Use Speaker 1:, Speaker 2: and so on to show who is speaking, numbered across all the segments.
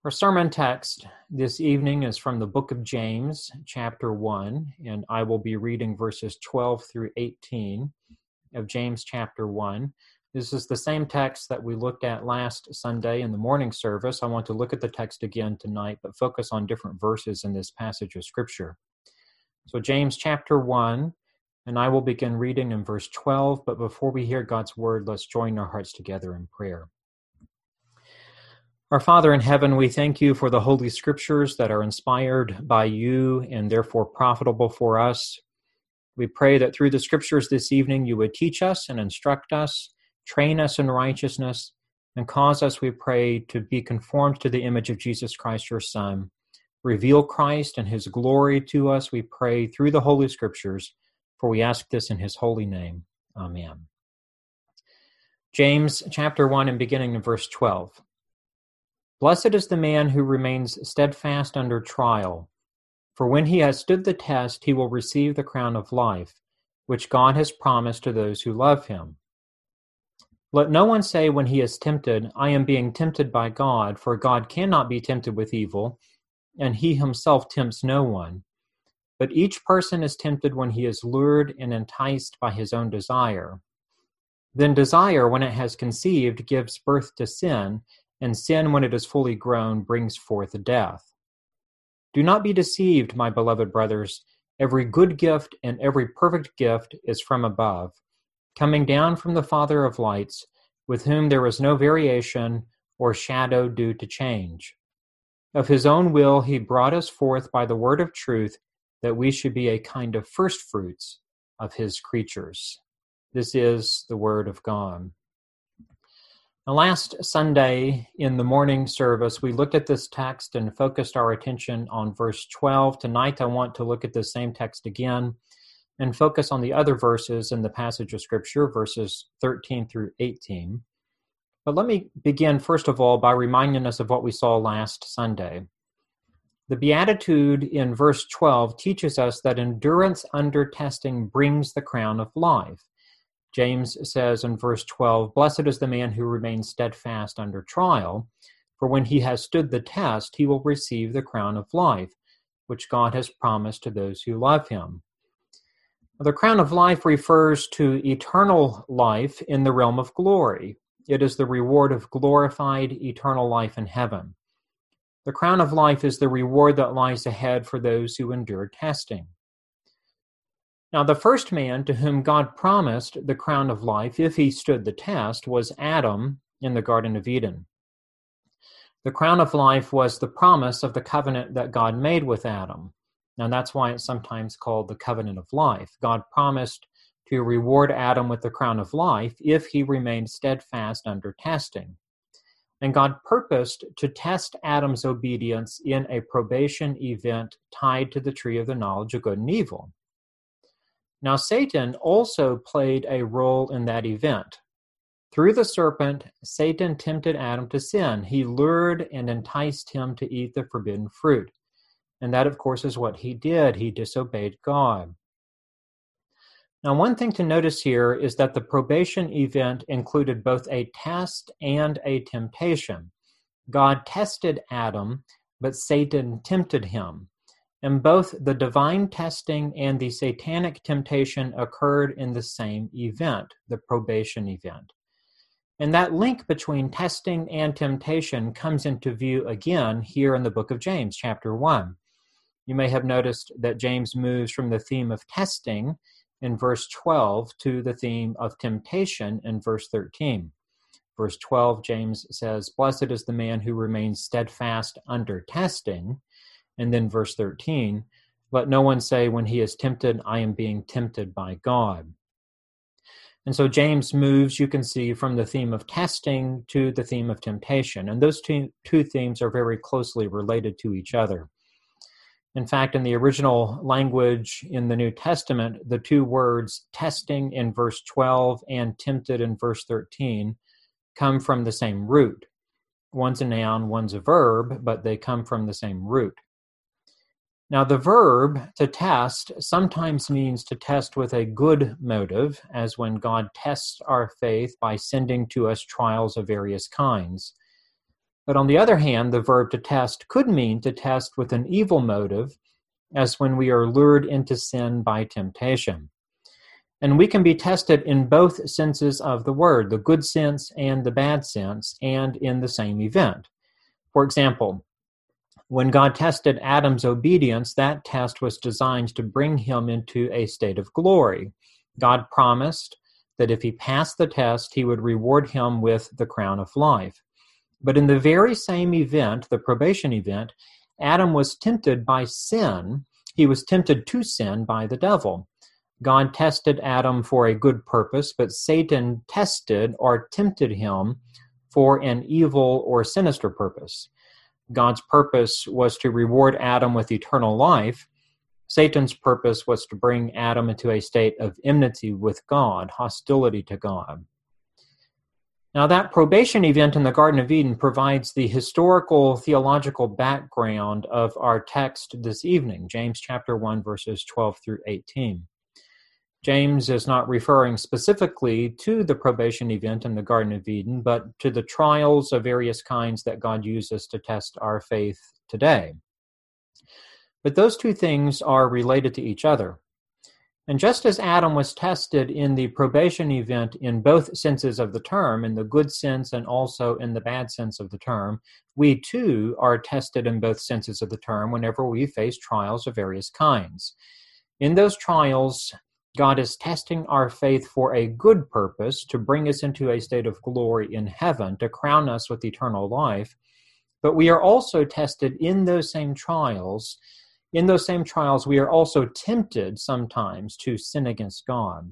Speaker 1: Our sermon text this evening is from the book of James, chapter 1, and I will be reading verses 12 through 18 of James chapter 1. This is the same text that we looked at last Sunday in the morning service. I want to look at the text again tonight, but focus on different verses in this passage of Scripture. So James chapter 1, and I will begin reading in verse 12, but before we hear God's word, let's join our hearts together in prayer. Our Father in heaven, we thank you for the Holy Scriptures that are inspired by you and therefore profitable for us. We pray that through the Scriptures this evening you would teach us and instruct us, train us in righteousness, and cause us, we pray, to be conformed to the image of Jesus Christ, your Son. Reveal Christ and his glory to us, we pray, through the Holy Scriptures, for we ask this in his holy name. Amen. James chapter 1 and beginning in verse 12. Blessed is the man who remains steadfast under trial, for when he has stood the test, he will receive the crown of life, which God has promised to those who love him. Let no one say when he is tempted, I am being tempted by God, for God cannot be tempted with evil, and he himself tempts no one. But each person is tempted when he is lured and enticed by his own desire. Then desire, when it has conceived, gives birth to sin, and sin, when it is fully grown, brings forth death. Do not be deceived, my beloved brothers. Every good gift and every perfect gift is from above, coming down from the Father of lights, with whom there is no variation or shadow due to change. Of his own will he brought us forth by the word of truth, that we should be a kind of firstfruits of his creatures. This is the word of God. Now, last Sunday in the morning service, we looked at this text and focused our attention on verse 12. Tonight, I want to look at the same text again and focus on the other verses in the passage of Scripture, verses 13 through 18. But let me begin, first of all, by reminding us of what we saw last Sunday. The Beatitude in verse 12 teaches us that endurance under testing brings the crown of life. James says in verse 12, Blessed is the man who remains steadfast under trial, for when he has stood the test, he will receive the crown of life, which God has promised to those who love him. The crown of life refers to eternal life in the realm of glory. It is the reward of glorified eternal life in heaven. The crown of life is the reward that lies ahead for those who endure testing. Now, the first man to whom God promised the crown of life, if he stood the test, was Adam in the Garden of Eden. The crown of life was the promise of the covenant that God made with Adam. Now, that's why it's sometimes called the covenant of life. God promised to reward Adam with the crown of life if he remained steadfast under testing. And God purposed to test Adam's obedience in a probation event tied to the tree of the knowledge of good and evil. Now, Satan also played a role in that event. Through the serpent, Satan tempted Adam to sin. He lured and enticed him to eat the forbidden fruit. And that, of course, is what he did. He disobeyed God. Now, one thing to notice here is that the probation event included both a test and a temptation. God tested Adam, but Satan tempted him. And both the divine testing and the satanic temptation occurred in the same event, the probation event. And that link between testing and temptation comes into view again here in the book of James, chapter 1. You may have noticed that James moves from the theme of testing in verse 12 to the theme of temptation in verse 13. Verse 12, James says, Blessed is the man who remains steadfast under testing. And then verse 13, let no one say when he is tempted, I am being tempted by God. And so James moves, you can see, from the theme of testing to the theme of temptation. And those two themes are very closely related to each other. In fact, in the original language in the New Testament, the two words testing in verse 12 and tempted in verse 13 come from the same root. One's a noun, one's a verb, but they come from the same root. Now, the verb to test sometimes means to test with a good motive, as when God tests our faith by sending to us trials of various kinds. But on the other hand, the verb to test could mean to test with an evil motive, as when we are lured into sin by temptation. And we can be tested in both senses of the word, the good sense and the bad sense, and in the same event. For example, when God tested Adam's obedience, that test was designed to bring him into a state of glory. God promised that if he passed the test, he would reward him with the crown of life. But in the very same event, the probation event, Adam was tempted by sin. He was tempted to sin by the devil. God tested Adam for a good purpose, but Satan tested or tempted him for an evil or sinister purpose. God's purpose was to reward Adam with eternal life. Satan's purpose was to bring Adam into a state of enmity with God, hostility to God. Now, that probation event in the Garden of Eden provides the historical theological background of our text this evening, James chapter 1, verses 12 through 18. James is not referring specifically to the probation event in the Garden of Eden, but to the trials of various kinds that God uses to test our faith today. But those two things are related to each other. And just as Adam was tested in the probation event in both senses of the term, in the good sense and also in the bad sense of the term, we too are tested in both senses of the term whenever we face trials of various kinds. In those trials, God is testing our faith for a good purpose, to bring us into a state of glory in heaven, to crown us with eternal life. But we are also tested in those same trials. In those same trials, we are also tempted sometimes to sin against God.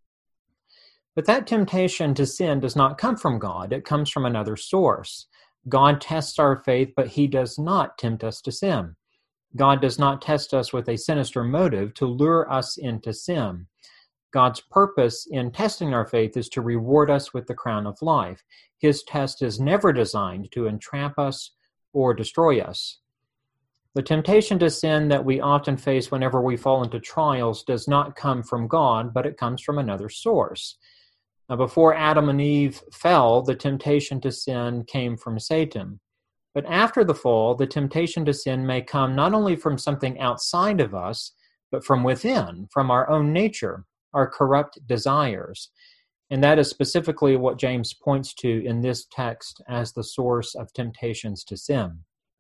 Speaker 1: But that temptation to sin does not come from God. It comes from another source. God tests our faith, but he does not tempt us to sin. God does not test us with a sinister motive to lure us into sin. God's purpose in testing our faith is to reward us with the crown of life. His test is never designed to entrap us or destroy us. The temptation to sin that we often face whenever we fall into trials does not come from God, but it comes from another source. Now, before Adam and Eve fell, the temptation to sin came from Satan. But after the fall, the temptation to sin may come not only from something outside of us, but from within, from our own nature, our corrupt desires. And that is specifically what James points to in this text as the source of temptations to sin.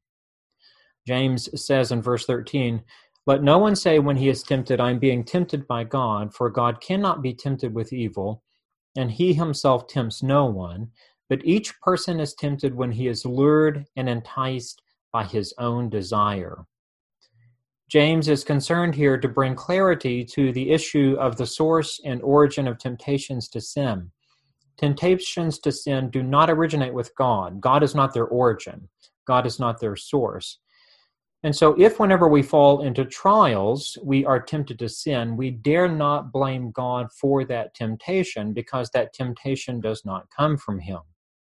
Speaker 1: James says in verse 13, "Let no one say when he is tempted, I am being tempted by God, for God cannot be tempted with evil, and he himself tempts no one. But each person is tempted when he is lured and enticed by his own desire." James is concerned here to bring clarity to the issue of the source and origin of temptations to sin. Temptations to sin do not originate with God. God is not their origin. God is not their source. And so if whenever we fall into trials, we are tempted to sin, we dare not blame God for that temptation, because that temptation does not come from him.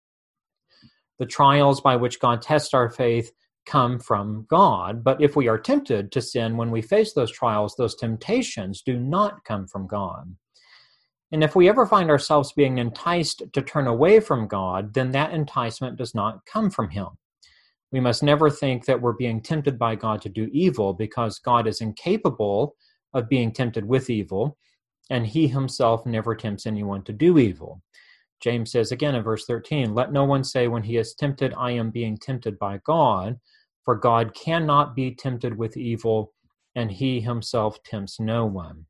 Speaker 1: The trials by which God tests our faith come from God, but if we are tempted to sin when we face those trials, those temptations do not come from God. And if we ever find ourselves being enticed to turn away from God, then that enticement does not come from him. We must never think that we're being tempted by God to do evil, because God is incapable of being tempted with evil, and he himself never tempts anyone to do evil. James says again in verse 13, "Let no one say when he is tempted, I am being tempted by God, for God cannot be tempted with evil, and he himself tempts no one."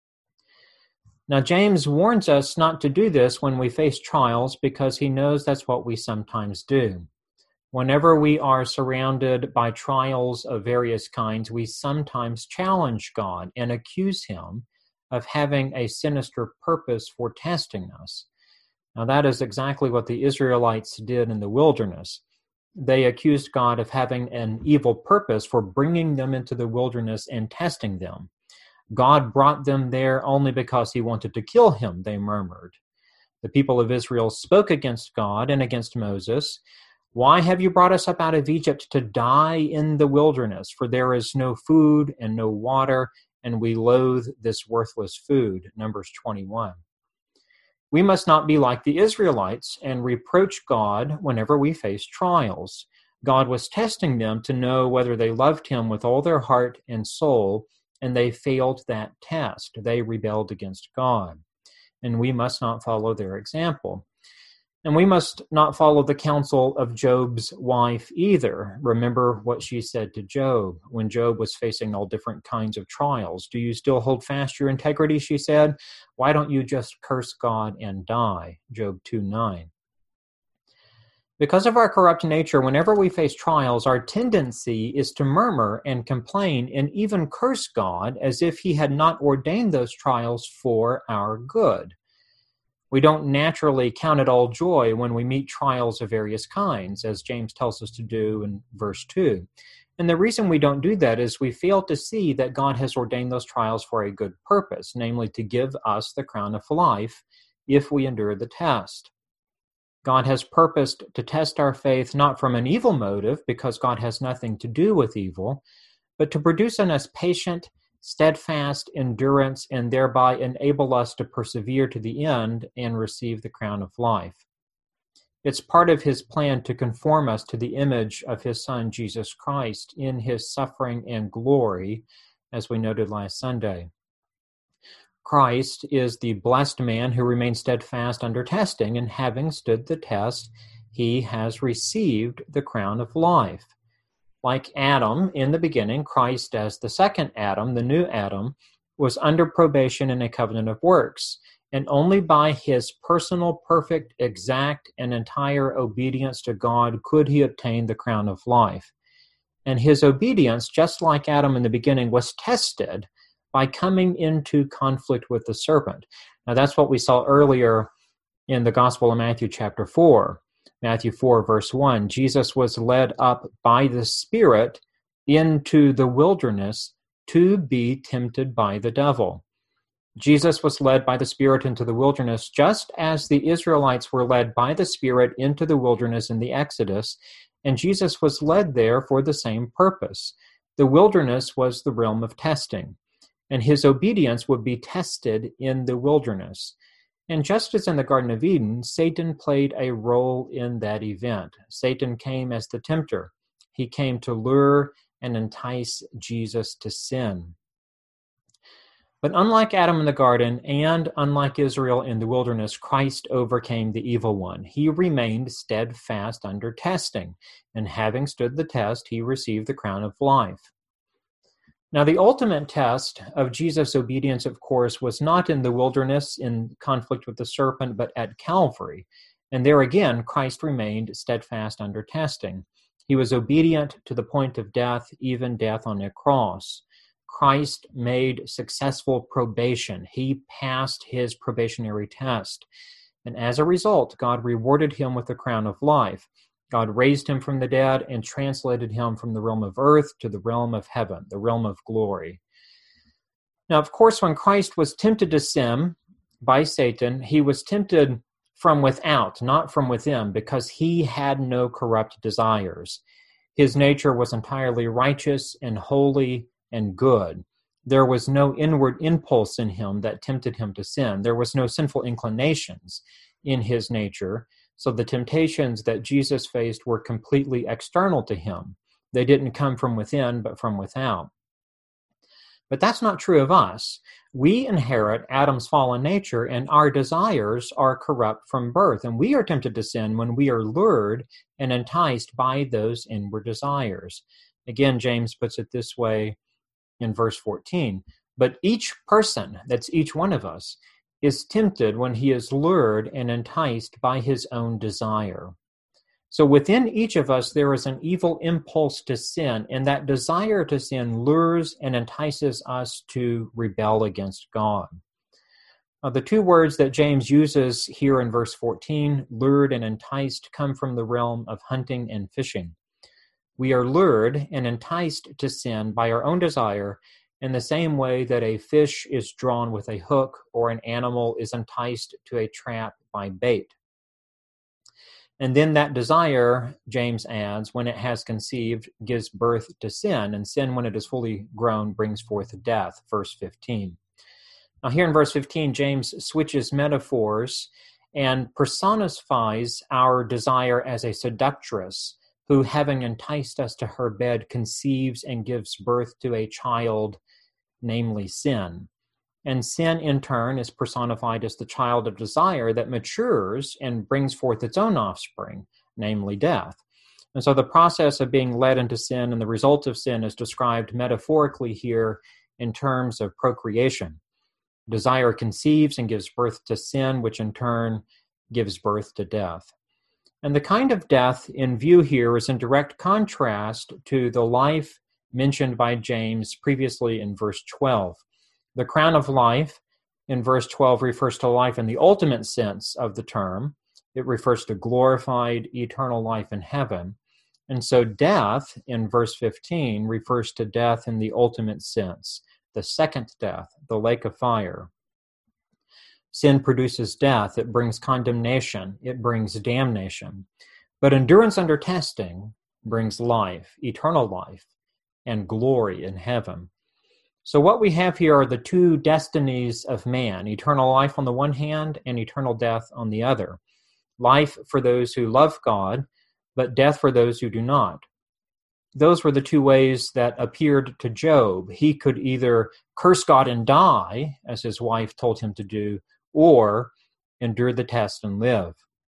Speaker 1: Now, James warns us not to do this when we face trials, because he knows that's what we sometimes do. Whenever we are surrounded by trials of various kinds, we sometimes challenge God and accuse him of having a sinister purpose for testing us. Now, that is exactly what the Israelites did in the wilderness. They accused God of having an evil purpose for bringing them into the wilderness and testing them. God brought them there only because he wanted to kill him, they murmured. The people of Israel spoke against God and against Moses. "Why have you brought us up out of Egypt to die in the wilderness? For there is no food and no water, and we loathe this worthless food." Numbers 21. We must not be like the Israelites and reproach God whenever we face trials. God was testing them to know whether they loved him with all their heart and soul, and they failed that test. They rebelled against God, and we must not follow their example. And we must not follow the counsel of Job's wife either. Remember what she said to Job when Job was facing all different kinds of trials. Do you still hold fast your integrity, she said. Why don't you just curse God and die? Job 2:9. Because of our corrupt nature, whenever we face trials, our tendency is to murmur and complain and even curse God as if he had not ordained those trials for our good. We don't naturally count it all joy when we meet trials of various kinds, as James tells us to do in verse 2. And the reason we don't do that is we fail to see that God has ordained those trials for a good purpose, namely to give us the crown of life if we endure the test. God has purposed to test our faith not from an evil motive, because God has nothing to do with evil, but to produce in us patient, steadfast endurance, and thereby enable us to persevere to the end and receive the crown of life. It's part of his plan to conform us to the image of his Son, Jesus Christ, in his suffering and glory, as we noted last Sunday. Christ is the blessed man who remains steadfast under testing, and having stood the test, he has received the crown of life. Like Adam in the beginning, Christ as the second Adam, the new Adam, was under probation in a covenant of works, and only by his personal, perfect, exact, and entire obedience to God could he obtain the crown of life. And his obedience, just like Adam in the beginning, was tested by coming into conflict with the serpent. Now that's what we saw earlier in the Gospel of Matthew chapter 4. Matthew 4, verse 1, Jesus was led up by the Spirit into the wilderness to be tempted by the devil. Jesus was led by the Spirit into the wilderness, just as the Israelites were led by the Spirit into the wilderness in the Exodus, and Jesus was led there for the same purpose. The wilderness was the realm of testing, and his obedience would be tested in the wilderness. And just as in the Garden of Eden, Satan played a role in that event. Satan came as the tempter. He came to lure and entice Jesus to sin. But unlike Adam in the garden and unlike Israel in the wilderness, Christ overcame the evil one. He remained steadfast under testing, and having stood the test, he received the crown of life. Now, the ultimate test of Jesus' obedience, of course, was not in the wilderness in conflict with the serpent, but at Calvary. And there again, Christ remained steadfast under testing. He was obedient to the point of death, even death on a cross. Christ made successful probation. He passed his probationary test. And as a result, God rewarded him with the crown of life. God raised him from the dead and translated him from the realm of earth to the realm of heaven, the realm of glory. Now, of course, when Christ was tempted to sin by Satan, he was tempted from without, not from within, because he had no corrupt desires. His nature was entirely righteous and holy and good. There was no inward impulse in him that tempted him to sin. There was no sinful inclinations in his nature. So the temptations that Jesus faced were completely external to him. They didn't come from within, but from without. But that's not true of us. We inherit Adam's fallen nature, and our desires are corrupt from birth. And we are tempted to sin when we are lured and enticed by those inward desires. Again, James puts it this way in verse 14. But each person, that's each one of us, is tempted when he is lured and enticed by his own desire. So within each of us, there is an evil impulse to sin, and that desire to sin lures and entices us to rebel against God. The two words that James uses here in verse 14, lured and enticed, come from the realm of hunting and fishing. We are lured and enticed to sin by our own desire, in the same way that a fish is drawn with a hook or an animal is enticed to a trap by bait. And then that desire, James adds, when it has conceived, gives birth to sin, and sin, when it is fully grown, brings forth death, verse 15. Now here in verse 15, James switches metaphors and personifies our desire as a seductress who, having enticed us to her bed, conceives and gives birth to a child, namely sin. And sin, in turn, is personified as the child of desire that matures and brings forth its own offspring, namely death. And so the process of being led into sin and the result of sin is described metaphorically here in terms of procreation. Desire conceives and gives birth to sin, which in turn gives birth to death. And the kind of death in view here is in direct contrast to the life mentioned by James previously in verse 12. The crown of life in verse 12 refers to life in the ultimate sense of the term. It refers to glorified eternal life in heaven. And so death in verse 15 refers to death in the ultimate sense, the second death, the lake of fire. Sin produces death. It brings condemnation. It brings damnation. But endurance under testing brings life, eternal life, and glory in heaven. So what we have here are the two destinies of man, eternal life on the one hand and eternal death on the other. Life for those who love God, but death for those who do not. Those were the two ways that appeared to Job. He could either curse God and die, as his wife told him to do, or endure the test and live.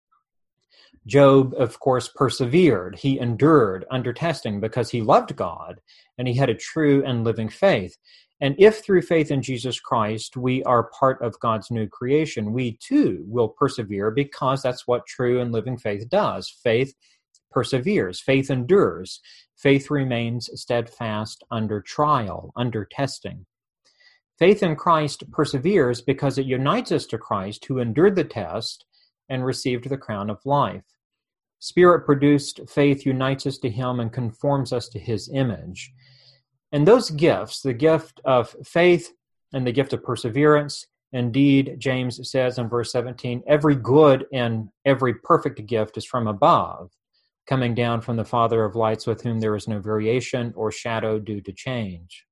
Speaker 1: Job, of course, persevered. He endured under testing because he loved God and he had a true and living faith. And if through faith in Jesus Christ we are part of God's new creation, we too will persevere because that's what true and living faith does. Faith perseveres. Faith endures. Faith remains steadfast under trial, under testing. Faith in Christ perseveres because it unites us to Christ, who endured the test and received the crown of life. Spirit-produced faith unites us to him and conforms us to his image. And those gifts, the gift of faith and the gift of perseverance, indeed, James says in verse 17, every good and every perfect gift is from above, coming down from the Father of lights, with whom there is no variation or shadow due to change.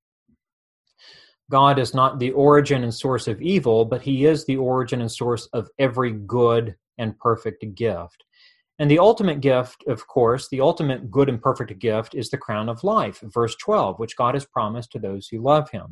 Speaker 1: God is not the origin and source of evil, but he is the origin and source of every good and perfect gift. And the ultimate gift, of course, the ultimate good and perfect gift is the crown of life, verse 12, which God has promised to those who love him.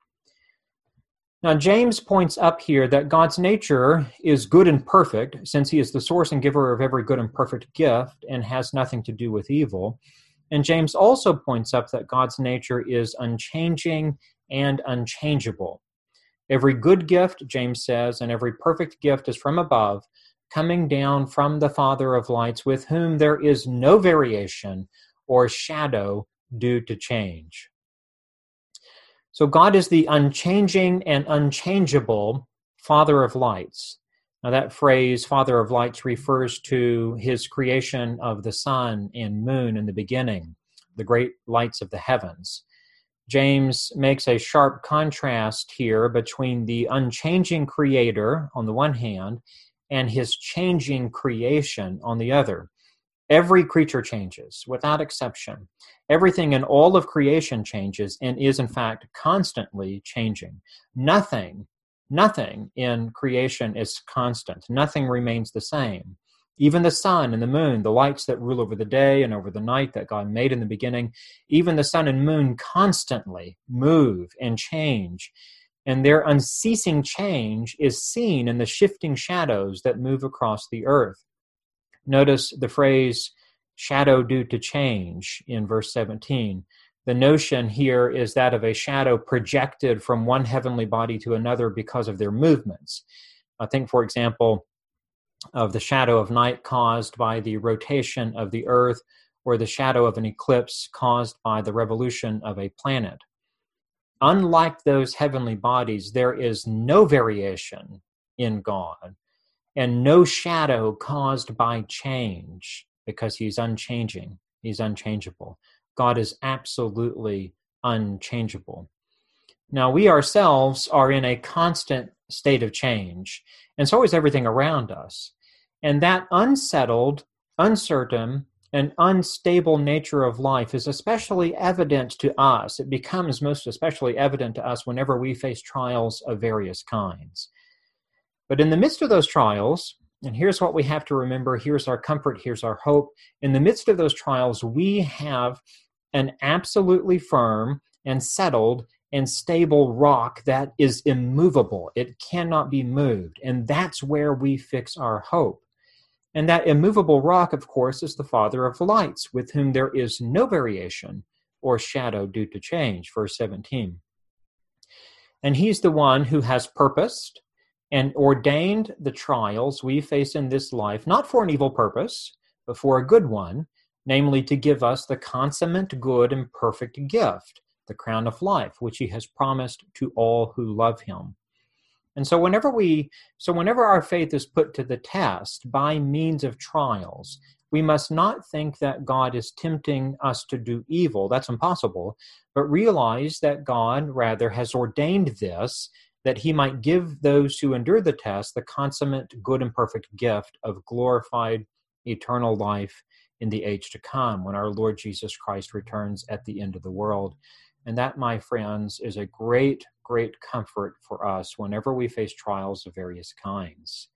Speaker 1: Now, James points up here that God's nature is good and perfect, since he is the source and giver of every good and perfect gift and has nothing to do with evil. And James also points up that God's nature is unchanging and unchangeable. Every good gift, James says, and every perfect gift is from above, coming down from the Father of lights, with whom there is no variation or shadow due to change. So God is the unchanging and unchangeable Father of lights. Now that phrase, Father of lights, refers to his creation of the sun and moon in the beginning, the great lights of the heavens. James makes a sharp contrast here between the unchanging creator on the one hand and his changing creation on the other. Every creature changes, without exception. Everything in all of creation changes and is, in fact, constantly changing. Nothing in creation is constant. Nothing remains the same. Even the sun and the moon, the lights that rule over the day and over the night that God made in the beginning, even the sun and moon constantly move and change. And their unceasing change is seen in the shifting shadows that move across the earth. Notice the phrase, shadow due to change, in verse 17. The notion here is that of a shadow projected from one heavenly body to another because of their movements. I think, for example, of the shadow of night caused by the rotation of the earth, or the shadow of an eclipse caused by the revolution of a planet. Unlike those heavenly bodies, there is no variation in God and no shadow caused by change, because he's unchanging, he's unchangeable. God is absolutely unchangeable. Now, we ourselves are in a constant state of change, and so is everything around us. And that unsettled, uncertain, and unstable nature of life is especially evident to us. It becomes most especially evident to us whenever we face trials of various kinds. But in the midst of those trials, And here's what we have to remember. Here's our comfort. Here's our hope. In the midst of those trials, we have an absolutely firm and settled and stable rock that is immovable. It cannot be moved. And that's where we fix our hope. And that immovable rock, of course, is the Father of lights, with whom there is no variation or shadow due to change, verse 17. And he's the one who has purposed and ordained the trials we face in this life, not for an evil purpose, but for a good one, namely to give us the consummate good and perfect gift, the crown of life, which he has promised to all who love him. And so whenever our faith is put to the test by means of trials, we must not think that God is tempting us to do evil. That's impossible. But realize that God rather has ordained this, that he might give those who endure the test the consummate good and perfect gift of glorified eternal life in the age to come, when our Lord Jesus Christ returns at the end of the world. And that, my friends, is a great, great comfort for us whenever we face trials of various kinds.